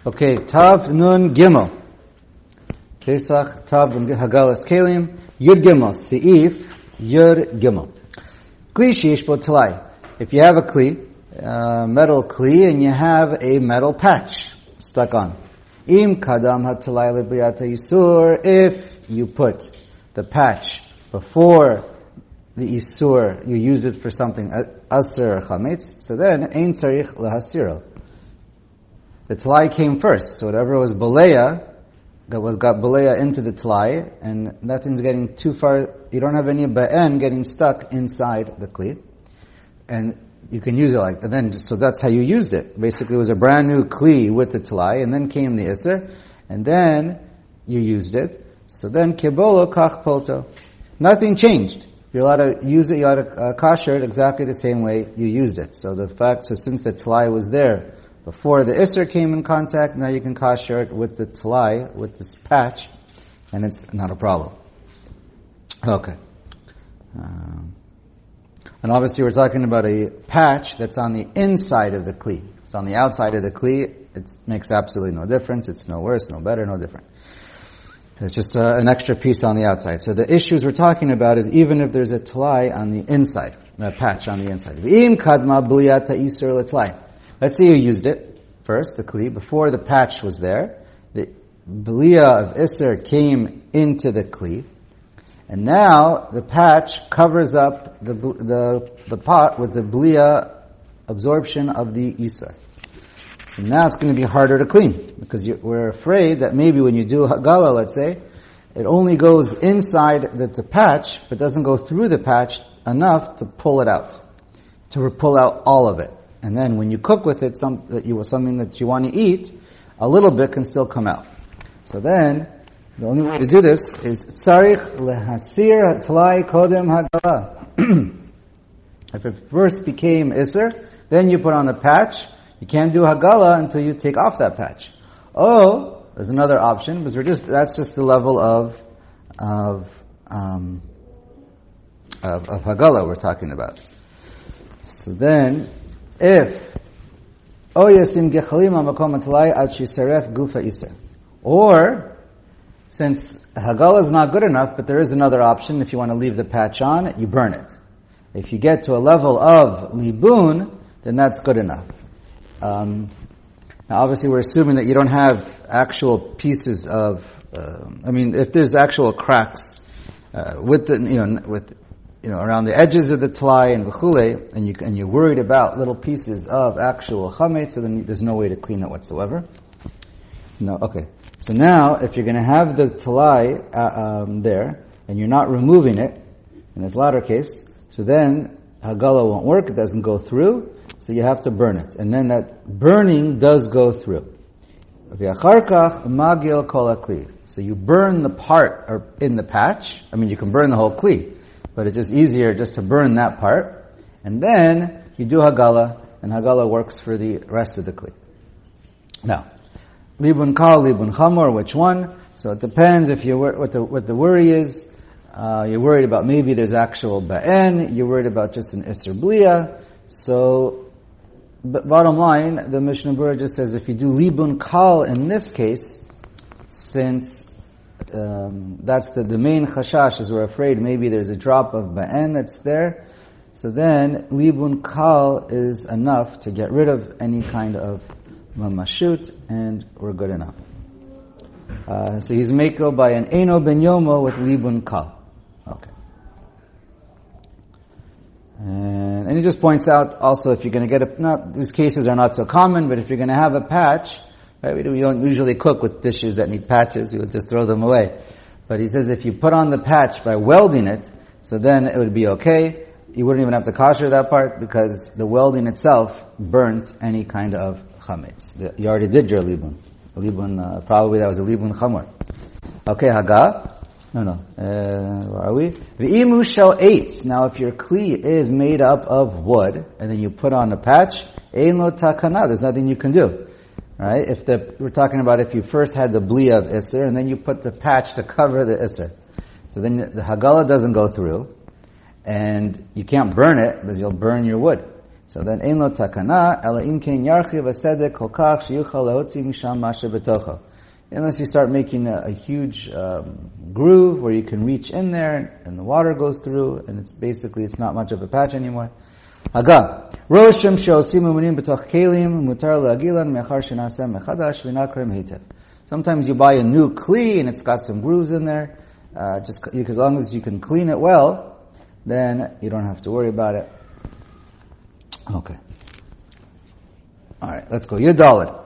Okay, Tav Nun Gimel. Pesach Tav Nun Hagalas Kelim Yud Gimel Seif Yud Gimel. Kli Sheish Bo Talai. If you have a kli, metal kli, and you have a metal patch stuck on. Im Kadam HaTalai Le'Biyata Yisur. If you put the patch before the Yisur, you use it for something Asur Chametz, so then Ein Tzarich Lahasiro. The Talai came first, so whatever was Baleya, got Baleya into the Talai, and nothing's getting too far, you don't have any Ba'en getting stuck inside the Kli, and you can use it like, and then, so that's how you used it. Basically it was a brand new Kli with the Talai, and then came the Isser, and then you used it, so then Kibolo Kach Polto. Nothing changed. You're allowed to use it, you're allowed to kasher it exactly the same way you used it. So since the Talai was there, before the Isser came in contact, now you can kasher it with the Talai, with this patch, and it's not a problem. Okay. And obviously we're talking about a patch that's on the inside of the Kli. If it's on the outside of the Kli, it makes absolutely no difference. It's no worse, no better, no different. It's just an extra piece on the outside. So the issues we're talking about is even if there's a Talai on the inside, a patch on the inside. V'im kadma bliyata isur l'Talai. Let's say you used it first, the Kli, before the patch was there. The Beliya of Isser came into the Kli, and now the patch covers up the pot with the Beliya absorption of the Isser. So now it's going to be harder to clean, because we're afraid that maybe when you do Hagala, let's say, it only goes inside the patch, but doesn't go through the patch enough to pull it out, to pull out all of it. And then when you cook with it something that you want to eat, a little bit can still come out. So then, the only way to do this is tzarich lehasir talai kodem hagala. If it first became Isser, then you put on the patch. You can't do Hagala until you take off that patch. Oh, there's another option, because that's just the level of Hagala we're talking about. So then, if or since Hagala is not good enough, but there is another option. If you want to leave the patch on, you burn it. If you get to a level of libun, then that's good enough. Now obviously we're assuming that you don't have actual pieces of, if there's actual cracks, around the edges of the Talai and v'chule, and you're worried about little pieces of actual chametz, so then there's no way to clean it whatsoever. No, okay. So now, if you're going to have the Talai, there, and you're not removing it, in this latter case, so then Hagala won't work, it doesn't go through, so you have to burn it. And then that burning does go through. Okay, magil kol hakli. So you burn the part in the patch. You can burn the whole kli, but it's just easier just to burn that part. And then you do Hagala, and Hagala works for the rest of the kli. Now, libun kal, libun chamor, which one? So it depends if what the worry is. You're worried about maybe there's actual ba'en. You're worried about just an isser bliya. So, but bottom line, the Mishnah Berurah just says if you do libun kal in this case, since that's the main chashash, is we're afraid maybe there's a drop of ba'en that's there, so then libun kal is enough to get rid of any kind of mamashut, and we're good enough. So he's meko by an eno ben yomo with libun kal. Okay. And he just points out also, if you're going to get these cases are not so common, but if you're going to have a patch, right, we don't usually cook with dishes that need patches, we would just throw them away. But he says if you put on the patch by welding it, so then it would be okay. You wouldn't even have to kosher that part, because the welding itself burnt any kind of chametz. You already did your libun. Probably that was a libun chamor. Okay, Haga. No. Where are we? V'imu shel eitz. Now, if your kli is made up of wood, and then you put on a patch, ein lo takana. There's nothing you can do, right? We're talking about if you first had the bliya of isser, and then you put the patch to cover the isser. So then the hagala doesn't go through, and you can't burn it because you'll burn your wood. So then, ein lo takana, ela im ken yarchiv hasedek kol kach sheyuchal lehotzi misham masha betocho. Unless you start making a huge groove where you can reach in there and the water goes through, and it's not much of a patch anymore. Haga, roshim she'osim umunim b'toch kelim mutar le'agilan me'achar shenasem mechadash v'nakrim heitev. Sometimes you buy a new kli and it's got some grooves in there. Just as long as you can clean it well, then you don't have to worry about it. Okay. All right, let's go. Yudalid.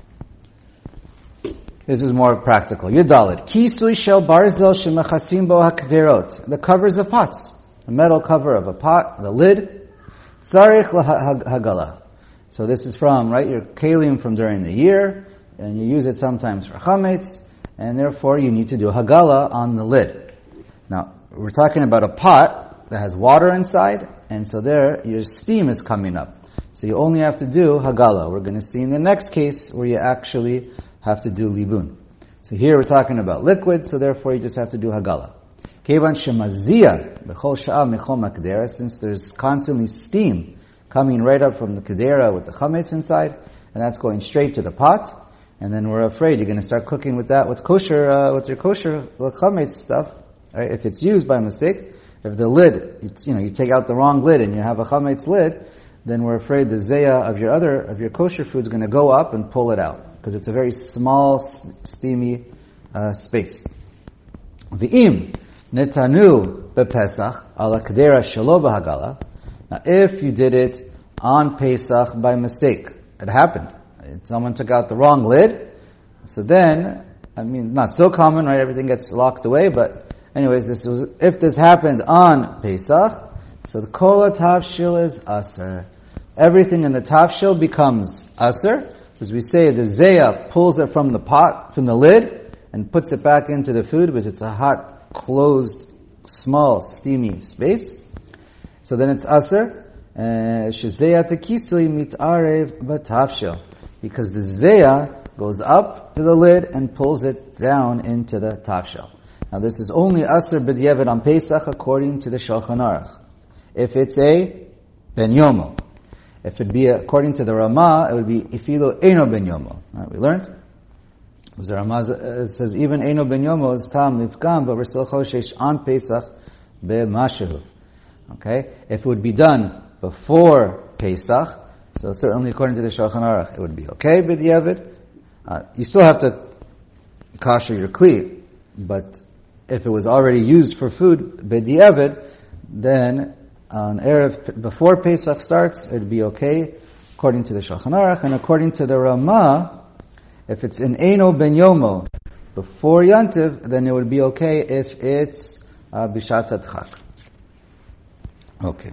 This is more practical. Yudalid. Kisui shel barzel shemechasim bo hakderot. The covers of pots. The metal cover of a pot, the lid. Tzarich hagala. So this is from, right, your kalim from during the year, and you use it sometimes for chametz, and therefore you need to do hagala on the lid. Now, we're talking about a pot that has water inside, and so there, your steam is coming up. So you only have to do hagala. We're going to see in the next case where you actually have to do libun. So here we're talking about liquid, so therefore you just have to do hagala. Kevan shemazia b'chol sha'a mechol makdera, since there's constantly steam coming right up from the kedera with the chametz inside, and that's going straight to the pot, and then we're afraid you're going to start cooking with that with kosher, with your kosher chametz stuff. Right? If it's used by mistake, if the lid, you take out the wrong lid and you have a chametz lid, then we're afraid the zeya of your kosher food is going to go up and pull it out, because it's a very small, steamy space. V'im netanu bepesach ala kedera shelo b'hagala. Now, if you did it on Pesach by mistake, it happened. Someone took out the wrong lid, so then, not so common, right? Everything gets locked away, but anyways, if this happened on Pesach, so the kol tavshil is aser. Everything in the tavshil becomes aser, because we say the zeya pulls it from the pot, from the lid, and puts it back into the food, because it's a hot, closed, small, steamy space. So then it's aser, shezeya tekisui mitarev b'tavshil, because the zeya goes up to the lid and pulls it down into the tavshil. Now this is only aser b'diavad on Pesach according to the Shulchan Aruch. If it's a ben yomo. If it be according to the Ramah, it would be ifilo eino ben yomo. Right, we learned? Because the Ramah says even eino ben yomo is tam nifkam, but we're still choshesh on Pesach be'mashehu. Okay? If it would be done before Pesach, so certainly according to the Shulchan Aruch, it would be okay b'diavad. You still have to kasher your kli, but if it was already used for food b'diavad, then on Erev, before Pesach starts, it'd be okay, according to the Shulchan Aruch, and according to the Ramah, if it's in Eino Ben Yomo, before Yantiv, then it would be okay if it's Bishat Adchak. Okay.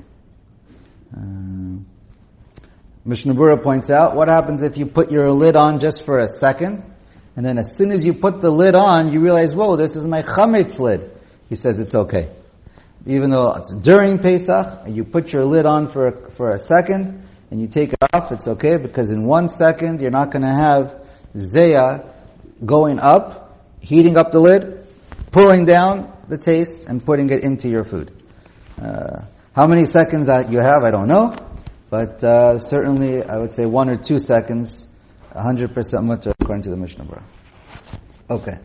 Mishnah Berurah points out, what happens if you put your lid on just for a second, and then as soon as you put the lid on, you realize, whoa, this is my chametz lid. He says it's okay. Even though it's during Pesach, you put your lid on for a second, and you take it off, it's okay, because in 1 second, you're not going to have zeya going up, heating up the lid, pulling down the taste, and putting it into your food. How many seconds that you have, I don't know, but certainly, I would say 1 or 2 seconds, 100% mutter, according to the Mishnah Berurah. Okay.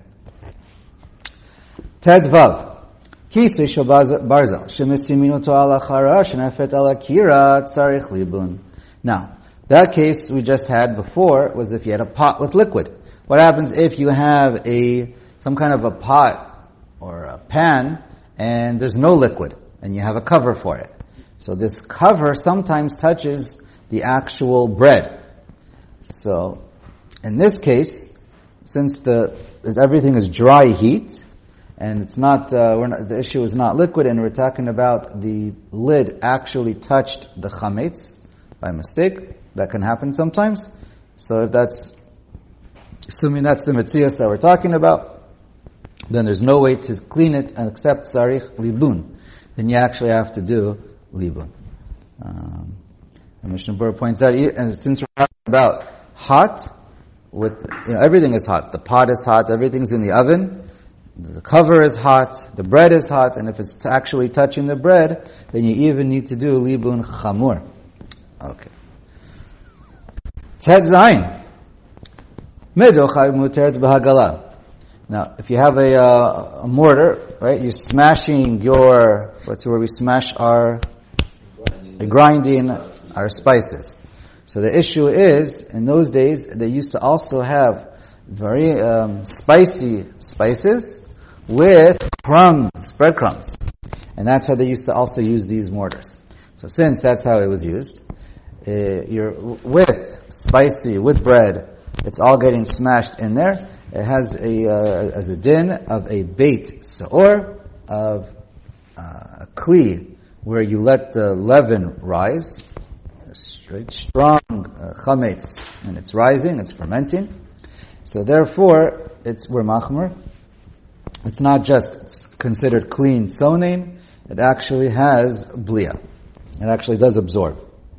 Ted Vav. Kisui shel barzel shemesimin oto ala chara shenefet ala kira tzarich libun. Now, that case we just had before was if you had a pot with liquid. What happens if you have some kind of a pot or a pan and there's no liquid and you have a cover for it? So this cover sometimes touches the actual bread. So, in this case, since everything is dry heat, and it's not, the issue is not liquid, and we're talking about the lid actually touched the chametz by mistake. That can happen sometimes. So if assuming that's the metzias that we're talking about, then there's no way to clean it and except tzarich libun. Then you actually have to do libun. And Mishnah Berurah points out, and since we're talking about hot, everything is hot. The pot is hot, everything's in the oven. The cover is hot, the bread is hot, and if it's actually touching the bread, then you even need to do libun chamur. Okay. Tet Zayin. Medocha muteret b'hagala. Now, if you have a mortar, right, you're smashing what's where we smash grinding our spices. So the issue is, in those days, they used to also have very spicy spices with crumbs, breadcrumbs. And that's how they used to also use these mortars. So since that's how it was used, you're with bread, it's all getting smashed in there. It has as a din of a beit seor, of a kli, where you let the leaven rise, strong chametz, and it's rising, it's fermenting. So therefore, we're machmer. It's not just considered clean sonin, it actually has blia. It actually does absorb.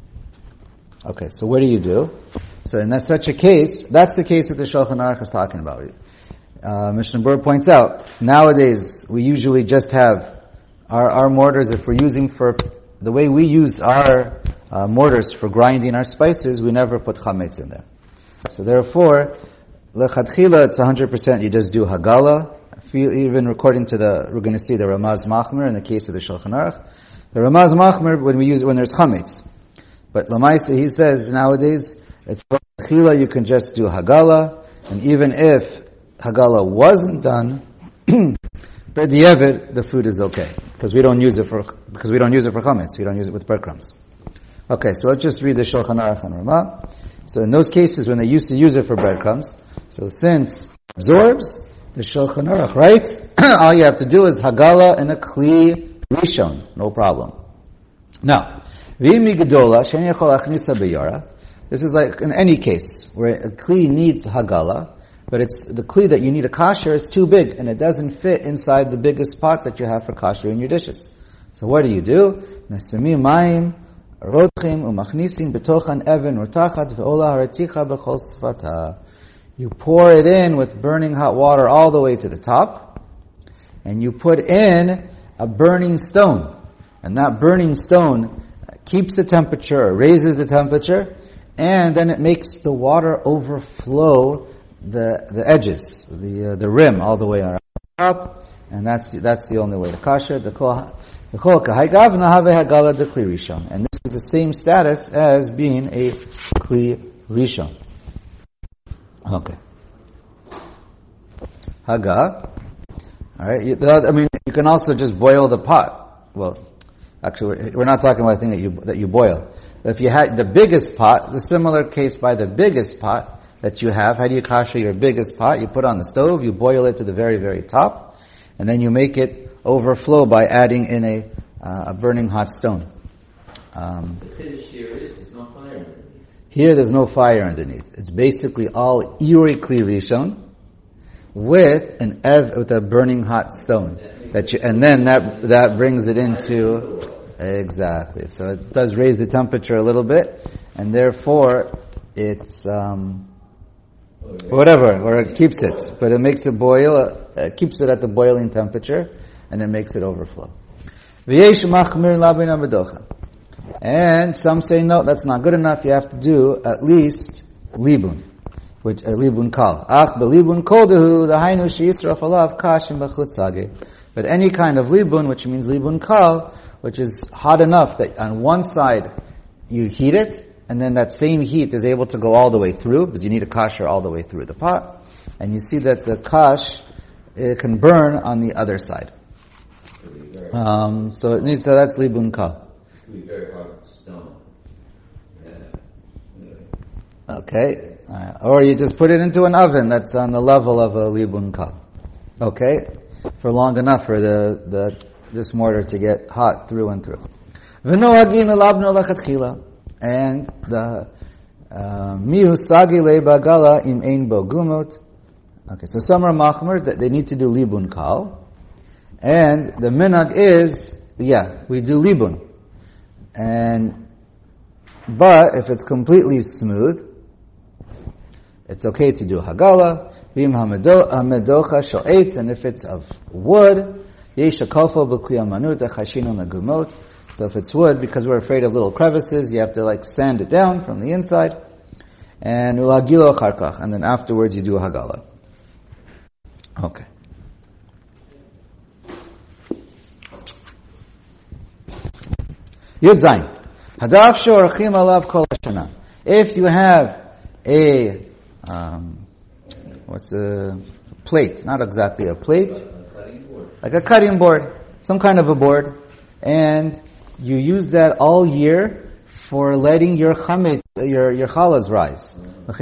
Okay, so what do you do? So in such a case, that's the case that the Shulchan Aruch is talking about. Mishnah Berurah points out, nowadays we usually just have our mortars, if we're using the way we use our mortars for grinding our spices, we never put chametz in there. So therefore, lechatchila, it's 100% you just do hagala. Even according to we're going to see the Ramaz Machmer in the case of the Shulchan Aruch. The Ramaz Machmer when there's chametz. But Lamaisa, he says nowadays, it's chila, you can just do hagala, and even if hagala wasn't done, but the food is okay. Because we don't use it for chametz, we don't use it with breadcrumbs. Okay, so let's just read the Shulchan Aruch and Ramah. So in those cases when they used to use it for breadcrumbs, so since it absorbs, the Shulchan Aruch writes, all you have to do is hagala and a kli rishon, no problem. Now, v'imi gedola shen yachol achnisa beyara. This is like in any case where a kli needs hagala, but it's the kli that you need a kasher is too big and it doesn't fit inside the biggest pot that you have for kasher in your dishes. So what do? Nesimim mayim rotchim umachnisim betochan even urtachat ve'ola haraticha b'chol sfata. You pour it in with burning hot water all the way to the top, and you put in a burning stone. And that burning stone keeps the temperature, raises the temperature, and then it makes the water overflow the edges, the rim, all the way around the top, and that's the only way to kasher. And this is the same status as being a kli rishon. Okay. Haga. Alright, you can also just boil the pot. Well, actually, we're not talking about a thing that you boil. If you had the biggest pot, the similar case by the biggest pot that you have, how do you kasher your biggest pot? You put on the stove, you boil it to the very, very top, and then you make it overflow by adding in a burning hot stone. Here there's no fire underneath. It's basically all Iri Kli Rishon with a burning hot stone. And then that brings it into, exactly. So it does raise the temperature a little bit, and therefore it's, or it keeps it. But it makes it boil, keeps it at the boiling temperature, and it makes it overflow. And some say, no, that's not good enough. You have to do at least libun, which libun kal. Ach belibun koldehu dahainu sheisraf alav kashim b'chutzage. But any kind of libun, which means libun kal, which is hot enough that on one side you heat it, and then that same heat is able to go all the way through, because you need a kasher all the way through the pot, and you see that the kash it can burn on the other side. So that's libun kal. Be very hard stone. Okay, or you just put it into an oven that's on the level of a libun kal. Okay, for long enough for this mortar to get hot through and through. And the mihu sagi le bagala im ein bo gumot. Okay, so some are machmer that they need to do libun kal, and the minhag is we do libun. But if it's completely smooth, it's okay to do hagala. V'im hamedocha sho'etz, and if it's of wood, yesh hakofo b'kli amanut chashinu megumot. So if it's wood, because we're afraid of little crevices, you have to like sand it down from the inside. And ulagilo charkach, and then afterwards you do a hagala. Okay. Yud Zayin. Hadaf she'orchim alav kol hashana. If you have a what's a plate? Not exactly a plate, like a cutting board, some kind of a board, and you use that all year for letting your chametz, your challahs rise.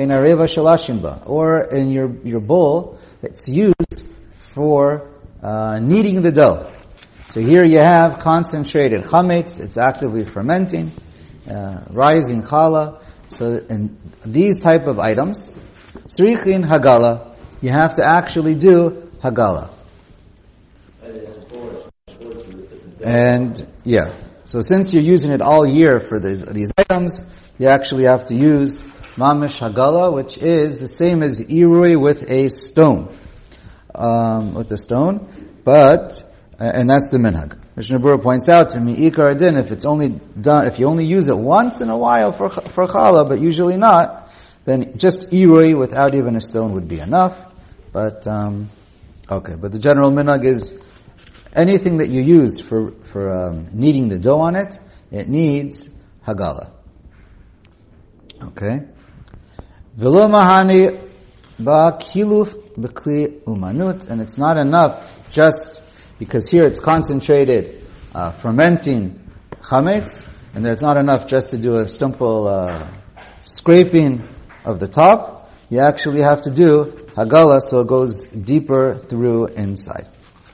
Or in your bowl, it's used for kneading the dough. So here you have concentrated chametz, it's actively fermenting, rising challah. So in these type of items, tzrichin hagala, you have to actually do hagala. And yeah, so since you're using it all year for these items, you actually have to use mamish hagala, which is the same as irui with a stone. But and that's the minhag. Mishnah Berurah points out to me, ikar adin, if you only use it once in a while for challah, but usually not, then just irui without even a stone would be enough. But but the general minhag is anything that you use for kneading the dough on it, it needs hagala. Okay. V'lo mahani ba'kiluf b'kli umanut, and it's not enough just because here it's concentrated fermenting chametz, and it's not enough just to do a simple scraping of the top. You actually have to do hagala, so it goes deeper through inside.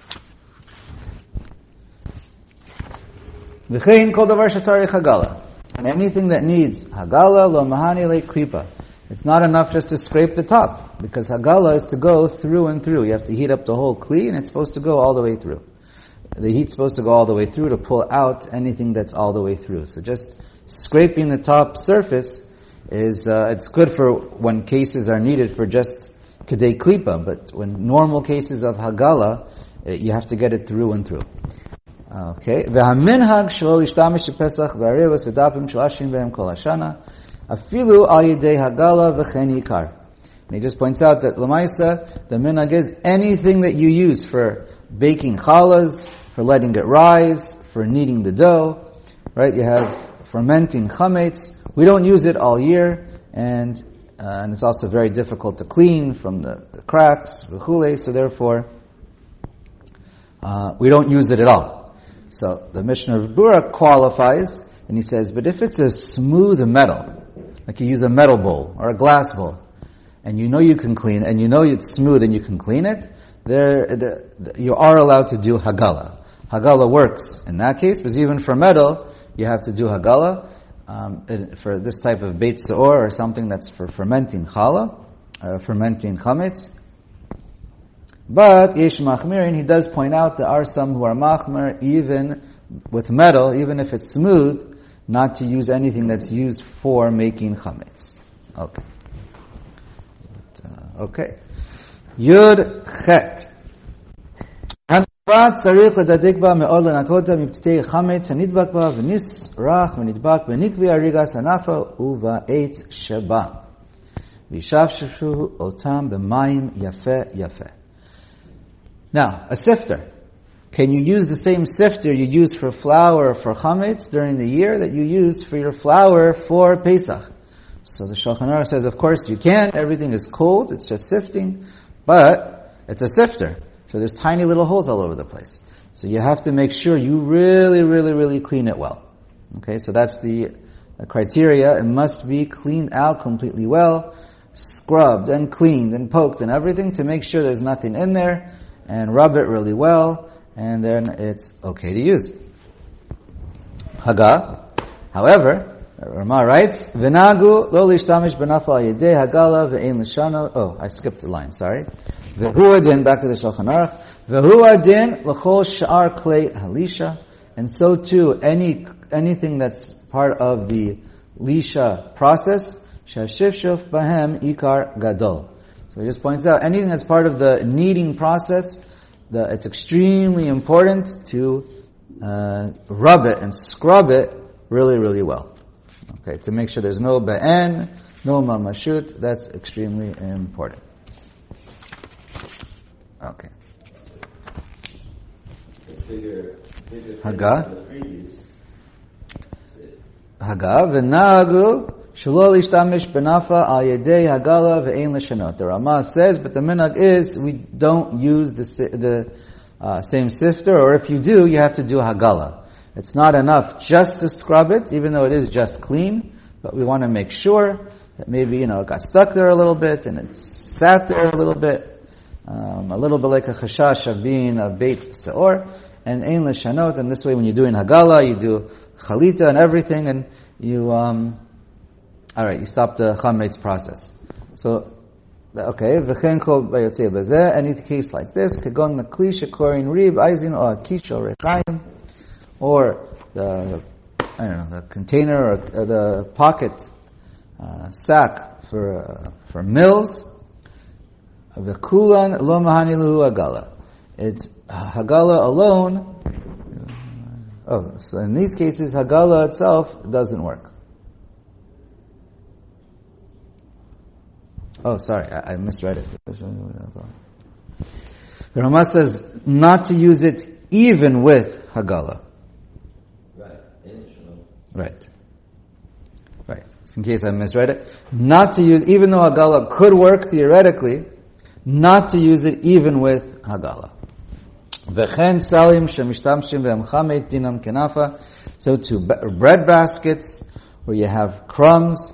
V'chein kol davar shetzarich hagala, and anything that needs hagala lo mahani le klipa. It's not enough just to scrape the top, because hagala is to go through and through. You have to heat up the whole kli, and it's supposed to go all the way through. The heat's supposed to go all the way through to pull out anything that's all the way through. So just scraping the top surface is, it's good for when cases are needed for just kedei klipa, but when normal cases of hagala, you have to get it through and through. Okay. V'haminhag shelo lishtamish pesach v'arevos v'dapim shalashim behem kol hashana. Afilu al yedei hagala v'chen yikar. And he just points out that l'maisa, the minhag is anything that you use for baking challahs, for letting it rise, for kneading the dough, right? You have fermenting chametz. We don't use it all year, and it's also very difficult to clean from the cracks, v'chulei, so therefore, we don't use it at all. So the Mishnah Berurah qualifies, and he says, but if it's a smooth metal, like you use a metal bowl or a glass bowl, and you know you can clean, and you know it's smooth and you can clean it, you are allowed to do hagala. Hagala works in that case, but even for metal, you have to do hagala. For this type of beit seor or something that's for fermenting challah, fermenting chametz. But yesh machmirin, he does point out there are some who are machmir even with metal, even if it's smooth, not to use anything that's used for making chametz. Okay. Okay. Yud chet. הנדבק צריך לדקדק בה מאוד לנקותה מפתיתי חמץ הנדבק בה ונסרח ונדבק בנקבי הריגס הנפה ובעץ שבה וישפשפו אותם במים יפה יפה. Now, a sifter. Can you use the same sifter you use for flour for chametz during the year that you use for your flour for Pesach? So the Shulchan Aruch says, of course you can. Everything is cold. It's just sifting. But it's a sifter. So there's tiny little holes all over the place. So you have to make sure you really, really, really clean it well. Okay, so that's the criteria. It must be cleaned out completely well, scrubbed and cleaned and poked and everything to make sure there's nothing in there, and rub it really well, and then it's okay to use. Haga. However, Rama writes, V'nagu lo lishtamish b'nafa yedei hagala ve'ein l'shana. Oh, I skipped a line, sorry. V'hu adin, back to the Shulchan Aruch. V'hu adin l'chol sha'ar klei halisha. And so too, anything that's part of the lisha process, shashifshuf bahem ikar gadol. So he just points out, anything that's part of the kneading process, it's extremely important to rub it and scrub it really, really well. Okay, to make sure there's no ba'en, no mamashut. That's extremely important. Okay. Haga. Haga v'nagu shelo lishtamish benafa al yedei hagala ve'ein l'shanot. The Rama says, but the minhag is we don't use the same sifter, or if you do, you have to do hagala. It's not enough just to scrub it, even though it is just clean, but we want to make sure that maybe, it got stuck there a little bit, and it sat there a little bit like a chashash of being a beit seor, and ein l'shanot, and this way when you're doing hagala, you do chalita and everything, and you, you stop the chametz process. So, okay, v'chen kol bayotzei b'zeh, any case like this, kagon nakli shekorin rib, aizin, or akish, or rechaim, or the container, or the pocket, sack for mills, v'kulan lo mahani luhu hagala. Hagala alone, so in these cases, hagala itself doesn't work. Oh, sorry, I misread it. The Rama says not to use it even with hagala. Right. So in case I misread it, not to use, even though hagala could work theoretically, not to use it even with hagala. V'chen salim shemishtamshim v'hem chametz dinam kenafa. So to bread baskets where you have crumbs,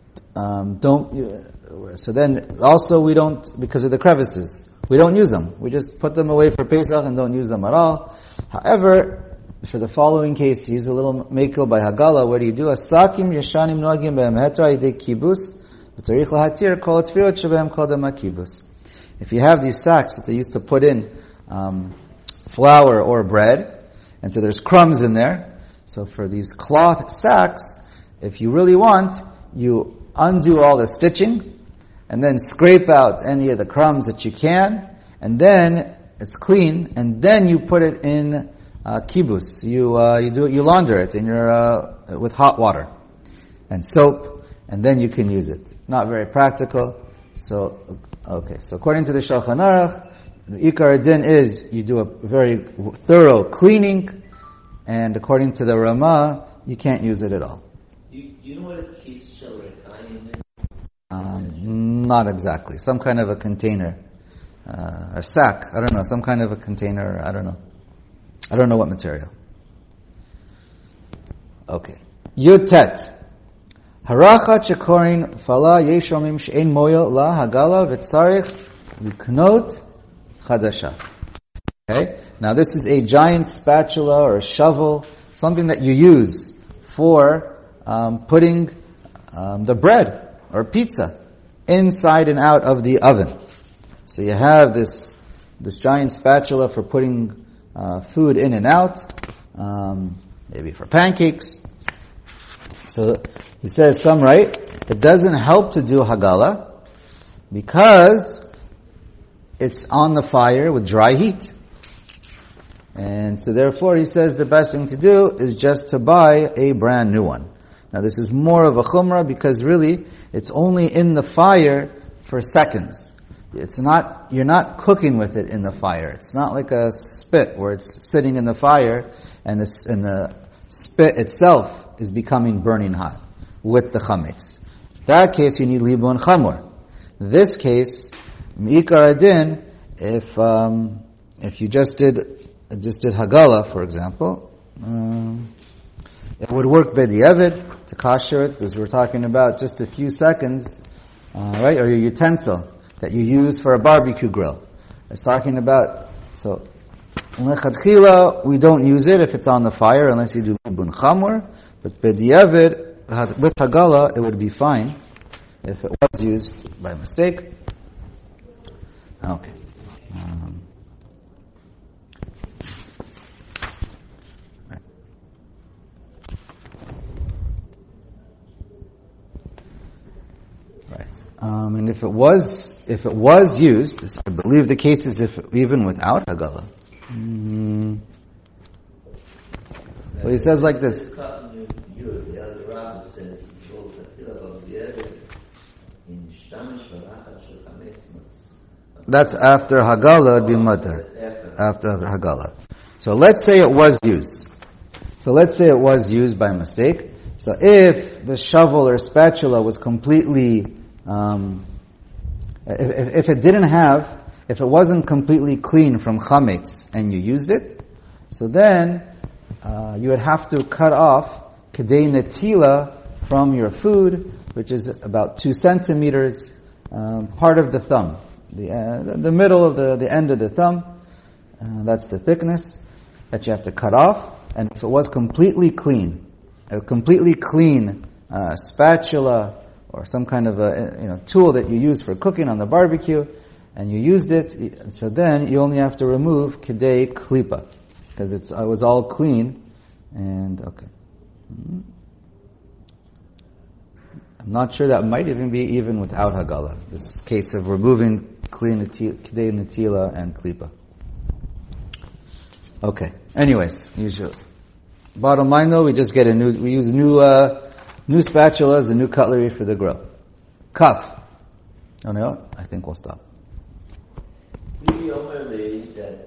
so then also we don't, because of the crevices, we don't use them. We just put them away for Pesach and don't use them at all. However, for the following case, he's a little mekel by hagala. What do you do? Asakim yeshanim noagim be'em hetra yidei kibus v'tzarich lahatir kol tefilot shebehem kodem hakibus. If you have these sacks that they used to put in flour or bread, and so there's crumbs in there, so for these cloth sacks, if you really want, you undo all the stitching, and then scrape out any of the crumbs that you can, and then it's clean, and then you put it in kibus. You launder it in your with hot water and soap, and then you can use it. Not very practical. So according to the Shulchan Aruch, the Ikar Din is you do a very thorough cleaning, and according to the Rama, you can't use it at all. Do you know what a kish shel rechaim is? Not exactly. Some kind of a container, a sack. I don't know. Some kind of a container. I don't know. I don't know what material. Okay. Yutet. Haracha chekorin fala yeshomim she'en moyo la hagala v'tzarich liknot chadasha. Okay. Now this is a giant spatula or a shovel, something that you use for putting the bread or pizza inside and out of the oven. So you have this giant spatula for putting food in and out, maybe for pancakes. So he says, some right, it doesn't help to do hagala because it's on the fire with dry heat. And so therefore he says the best thing to do is just to buy a brand new one. Now this is more of a chumrah because really it's only in the fire for seconds. You're not cooking with it in the fire. It's not like a spit where it's sitting in the fire and the spit itself is becoming burning hot with the chametz. In that case you need libun chamor. This case, mi'ikar adin, if you just did hagala, for example, it would work b'di'evid to kasher it, because we're talking about just a few seconds, right? Or your utensil that you use for a barbecue grill. It's talking about, so, l'chadchila, we don't use it if it's on the fire, unless you do libun chamor, but b'di'evid, with hagala, it would be fine if it was used by mistake. Okay. And if it was used, I believe the case is even without hagala. Well, he says like this. The other rabbi says, That's after Hagala, it'd be mutter. After Hagala. So let's say it was used. So let's say it was used by mistake. So if the shovel or spatula was completely, if it wasn't completely clean from chametz and you used it, so then you would have to cut off kedei netila from your food, which is about 2 centimeters, part of the thumb, the middle of the end of the thumb. That's the thickness that you have to cut off. And if it was completely clean, a completely clean spatula or some kind of a tool that you use for cooking on the barbecue, and you used it, so then you only have to remove kedei klipa, because it was all clean. And okay, I'm not sure that might even be even without hagala. This case of removing kedei netila and klipa. Okay. Anyways, usually. Bottom line though, we use new spatulas and new cutlery for the grill. Kaf. Oh no, I think we'll stop. The Omer made that